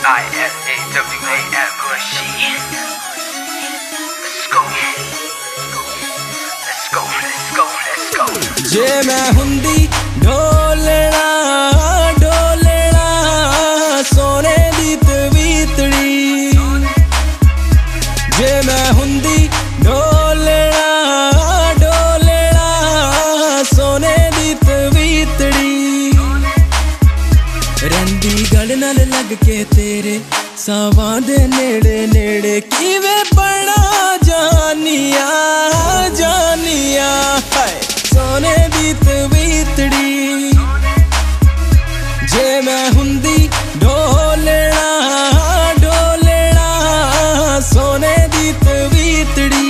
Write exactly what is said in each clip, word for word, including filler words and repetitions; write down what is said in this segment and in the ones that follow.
I S A W A L Gucci. Let's go. Let's go, let's go, let's go. जे मैं हुंदी ढोलना ढोलना सोने दी तवीतड़ी, जे मैं हुंदी ढोलना ढोलना सोने दी तवीतड़ी, रंदी गल नाल लग के तेरे सावां दे नेड़े नेड़े किवे बना जानिया जानिया हाय सोने दी तवीतड़ी, जे मैं हुंदी ढोलना ढोलना सोने दी तवीतड़ी।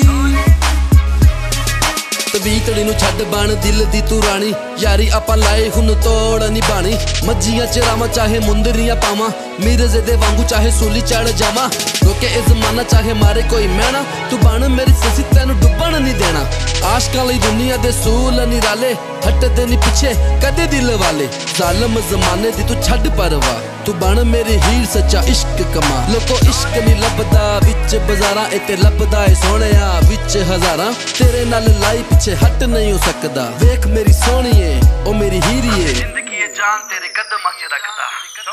तवीतड़ी नू छड्ड बन दिल दी तू रानी, यारी आपां लाए हुन तोड़ नी बानी, मज्जियां च रावां चाहे मुंदरियां पावां, मिर्जे दे वांगू चाहे सूली चढ़ जावां, रोके ए जमाना चाहे मारे कोई मैना, तू बन मेरी ससी तैनू डुबण नहीं देना, आशकां लई दुनिया दे सूल निराले, हटदे नी पिछे कदे दिल वाले, जालम जमाने दी तू छड्ड परवा, तू बन मेरी हीर सच्चा इश्क कमा, लोको इश्क नहीं लभदा विच बाजारां ए ते लभदा ए सोहणिया विच हजारां, तेरे नाल लाई पिछे हट नहीं हो सकदा, वेख मेरी सोहणीए ओ मेरी हीरीए, जिंदगी जान तेरे कदमां च रखदा,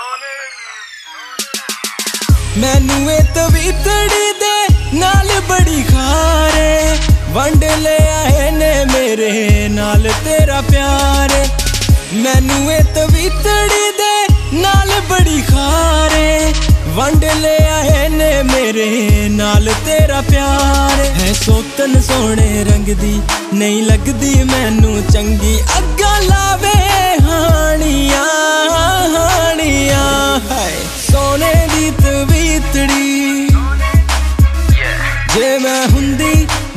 मैनू ए तवीतड़ी दे नाल बड़ी खारे, वंड ले आए ने मेरे नाल तेरा प्यार, मैनू ए तवीतड़ी दे नाल बड़ी खारे, वंड ले आए ने मेरे नाल तेरा प्यार, है सोतन सोने रंग दी नहीं लगदी मैनू चंगी, अग्गा लावे हानिया हानिया हाय सोने दी तवीतड़ी, जे मैं हुंदी